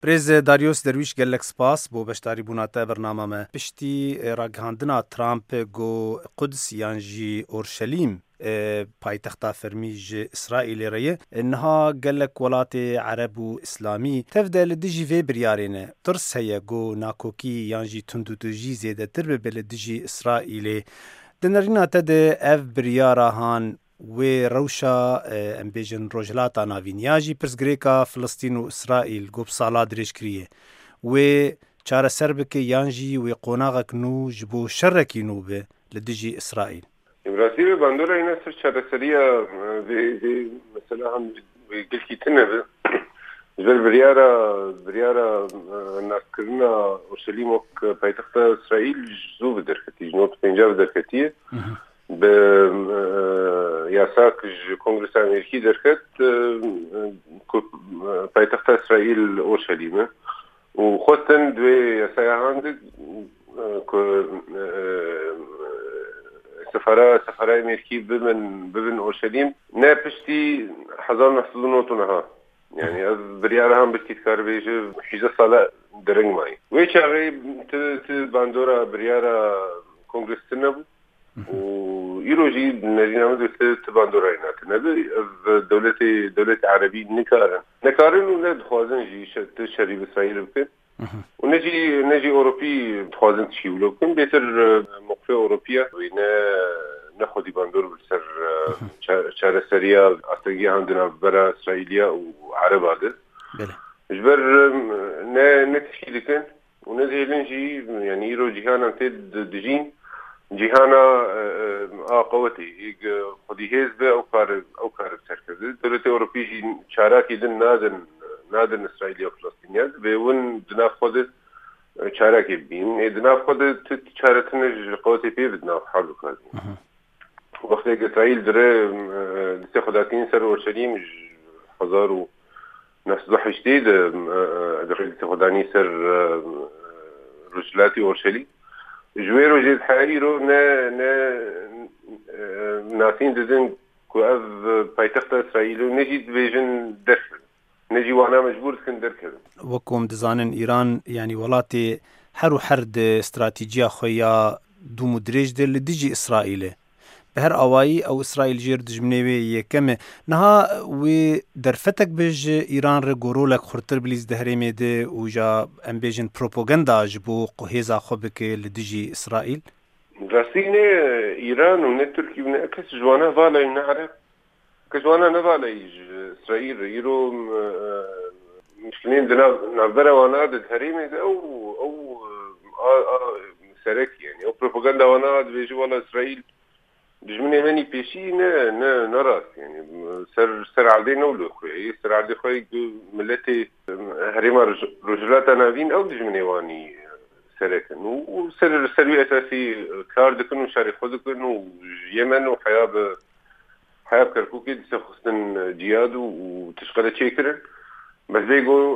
پریز داریوس درویش گلک سپاس بو بشتاری بوناته برنامه ما پشتی راگهاندنا ترامپ گو قدس یانجی اورشلیم پایتخت فرمیج اسرائیل ریه انها گلک ولات عرب و اسلامی تفدل دجی في بريارينه ترس هي گو ناکوکی یانجی تندوتجی زیده تر بل دجی اسرائیل دنرنا تد اف بريارا هان و روشا امبیجن روجلاتا ناوینیاجی پرسگریکا فلسطین و اسرائیل گوب سالا درش کریه و چاره سربک یانجی و قوناغک نو جبو شرکی نو به لدجی اسرائیل براسیل باندورا اینا سر چاره سریا مثلا هم گلکی تنه جبل بريارا الناس كلنا اورشليم پایتخت اسرائیل زو بدركتي جنوب پنجاب دركتيه ب ياساك كونغرس امريكي دركت پایتخت اسرائیل اورشليم وخوتن دوي ياساهاند سفراء امريكي بمن اورشليم نابشتي حضرنا نحصلونوتونها يعني بريارة هم بتكتكار بيجي حيزة صلاة درنگ ماي ويش اغي باندورا بريارة كونغرس تنبو ويروجي نرينا مدو باندورا هنا تنبو دولة عربي نكارن وناد خوازن جي شريب اسرائيل بكن ونجي اوروبي خوازن تشيولو بكن بيتر موقفة اوروبية وينا ناخدي باندور بالسر شارع سريع استرجي عندنا برا اسرائيليا وعرب هذا جبر نتشيلكن ونزيلن جي يعني يرو جهانا تد دجين جهانا قوتي خدي حزب او كار تركز دولة اوروبي جي شاركي دن نادن اسرائيليا وفلسطينيا بيون دنا خد شاركي بين دنا خد تشاركنا قوتي بي بدنا حلو كذا وقت إسرائيل دري لسه خداتين سر اورشليم حضاروا نفس ضحي جديد دري لسه خداني سر رجلاتي اورشليم جويرو جيد حريرو ناسين دزن كو اف بايتخت اسرائيل نجي ديفيجن درفل نجي وانا مجبور كن دركب وكم دزانن ايران يعني ولاتي حرد استراتيجيا خويا دو مدرج دل ديجي اسرائيل بهر اوایی او اسرائیل جیر دجمنوی یکم نها و درفتک بج ایران ر گورولک خورتر بلیز دهرمی ده و جا امبیجن پروپاگاندا جبو قهیزا خوبک لدجی اسرائیل راسینه ایران و نه ترکی و نه کس جوانا والای نعرف کس جوانا نوالای اسرائیل ایرو مشکلین نظره وانا دهرمی ده او سرک يعني او بروباغندا وانا بيجي والله اسرائيل دجمني ماني بيشي نا راس يعني سر عدي نولو خويا سر عدي خويا ملتي هريما رجلات نافين او دجمني واني سركن وسر اساسي كاردكن وشاري خذكن ويمن وحياه كركوكي خصن جياد وتشغل تشيكر بس بيقول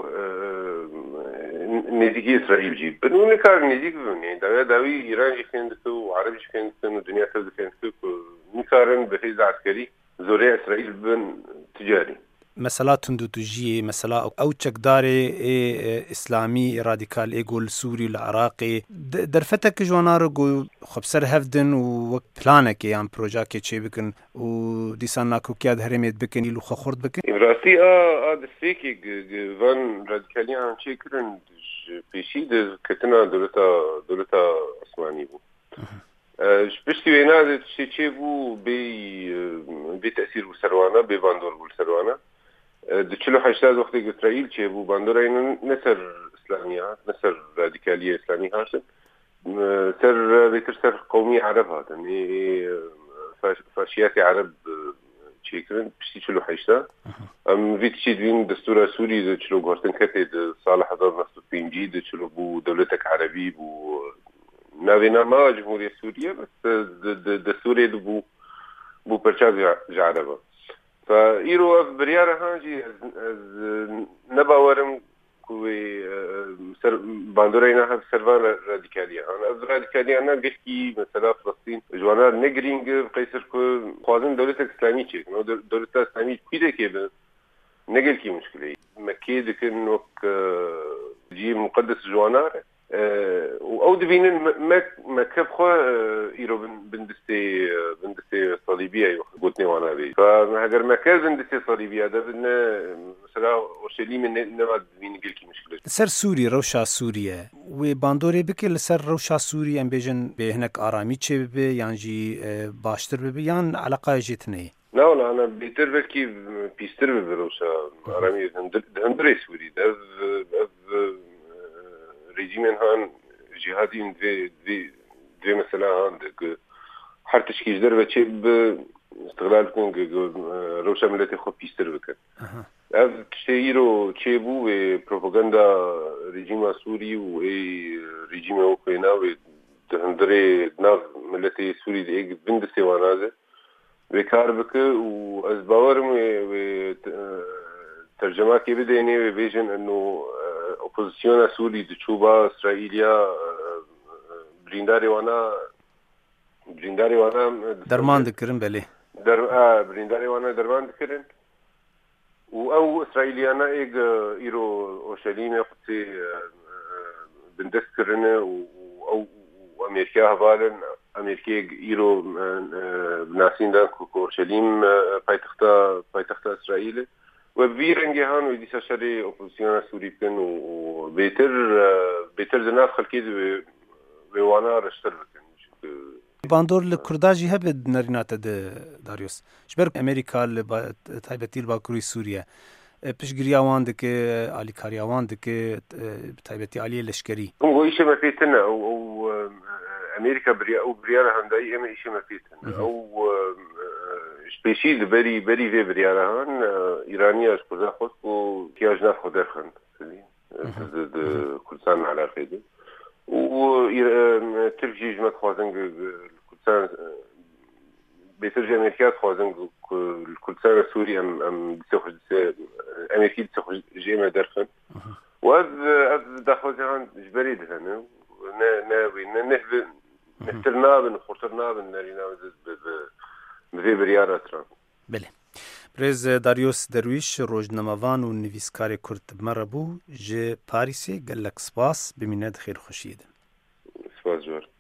نزيكي إسرائيل جيب بدون كار نزيك يعني داوي إيران جيكندكو وعرب جيكندكو والدنيا تجيكندكو نكارن بحيز عسكري زوري إسرائيل بن تجاري مسألة تندوتجية مسألة أو تشكداري إسلامي راديكال إيجول سوري العراقي درفتك جوانا رجو خبصر هفدن وبلانك يعني بروجاكي تشي بكن وديسانا كوكياد هرميت بكن يلو خخورد بكن براسي دفيكي فان راديكالي عن شي كرن بيشي كتنا دولتا عثماني بو بشتي وينا تشي بو بتأثير بسروانا بباندور بسروانا دچلو حشتاد وقت إسرائيل چه بو باندورين نسر إسلاميات نسر راديكالية إسلامية هاشن سر قومي عرب هاتن فاشياتي عرب چيكرن بشتي چلو حشتاد في تشي دوين دستور سوري دچلو غورتن كتي صالح حضار نفسه بينجي دچلو بو دولتك عربي بو ناوينا ما جمهورية سوريا بس دستوري بو برشاز عربة فإيرو بريارة هانجي نباورم كوي باندورينا هف سرفان راديكالية أنا راديكالية أنا قشكي مثلا فلسطين جوانا نجرينج قيسر كو خوازن دولة إسلامية دولة إسلامية كيدا كيبه نقل كي مشكلة مكي دكن وك جي مقدس جوانار او دبين ما كبخه ايرو بندستي صليبيه قلتني وانا بي فهاجر ما كان بندستي صليبيه ده مثلا اورشليم انما دبين قلكي مشكله سر سوري روشا سوريا وباندوري بك لسر روشا سوري ام بيجن بهناك ارامي تشي بي يانجي باشتر بي يان علاقه جتني لا انا بيتر بكي بيستر بروشا ارامي هندري سوري ده ريجيمين هان جهادين دي مثلا عندك هر تشكيل دربه تشيب استغلال كون روشا ملتي خو بيستر بك اف تشيرو تشيبو بروباغندا ريجيم سوري و ريجيم اوكرانيا و هندري ناف ملتي سوري دي بند سيوانازه بكار بك و ازباورم و ترجمه كي بديني فيجن انه اوبوزيسيون سوري دچوبا اسرائيليا برينداري وانا درمان دكرن بله برينداري وانا درمان دكرن او اسرائيليانا ايرو اورشليم قتي بندسكرن او امريكا هفالن امريكا ايرو بناسين دان اورشليم بايتخت اسرائيل وبيرنجي هان ودي ساشري اوبوزيسيون سوري كن وبيتر زناف خلكي بوانا رشتربكن باندور لكرداجي هبد نرينات داريوس شبر امريكا تايبتيل باكروي سوريا بشجريا واندك علي كاريا واندك تايبتي علي لشكري هو ايش ما فيتنا او امريكا بريانا هنداي اما ايش ما فيتنا او سبيشيز بري في بريانا هان ايرانيا كذا خو كياج ناخذ دخن د كردستان على خيده و ترجي جماعه خوازن كردستان بترجي امريكا خوازن الكردستان السوري ام بتخرج امريكا بتخرج جيما درخن واذ داخل جهان جبري دهن ناوي نحترنا بنخرطرنا بنرينا بذي بريارة تران بله برز داریوس درویش روزنامه‌وان و نویسکار کرد مربو ج پاریسی گلک سپاس بمیناد خیر خوشیدن سپاس جوار